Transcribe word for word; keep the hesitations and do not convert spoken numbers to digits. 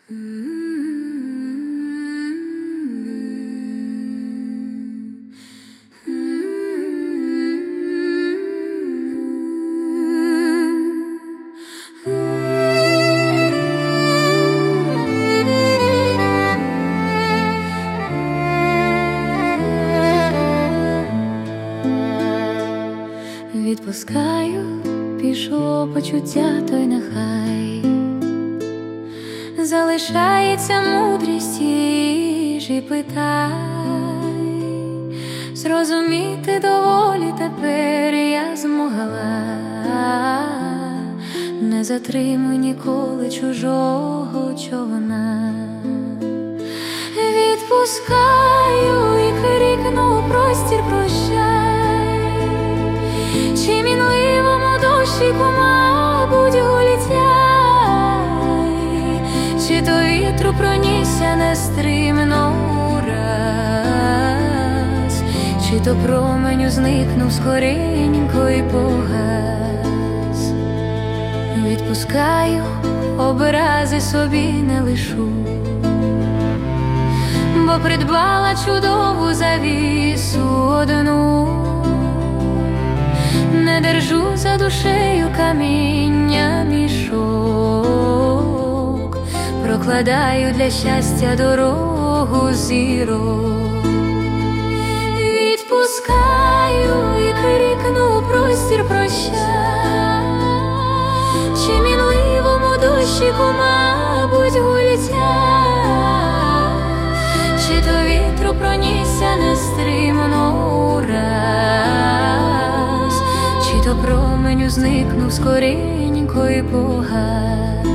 Відпускаю, пішло почуття, то й нехай залишається мудрість їж і питай. Зрозуміти доволі тепер я змогла, не затримуй ніколи чужого човна. Відпускаю і крикну простір прощай, чи мінливому дощику, мабуть, гулітяй, чи то вітру пронісся нестримно ураз, чи то променю зникнув скоренько і погас. Відпускаю, образи собі не лишу, бо придбала чудову завісу одну. Не держу за душею каміння мішок, прокладаю для щастя дорогу зірок. Відпускаю і крикну простір прощай, чи мінливому дощику, мабуть, гулітяй, чи то вітру пронісся нестримно ураз, чи то променю зникнув скоренько і погас.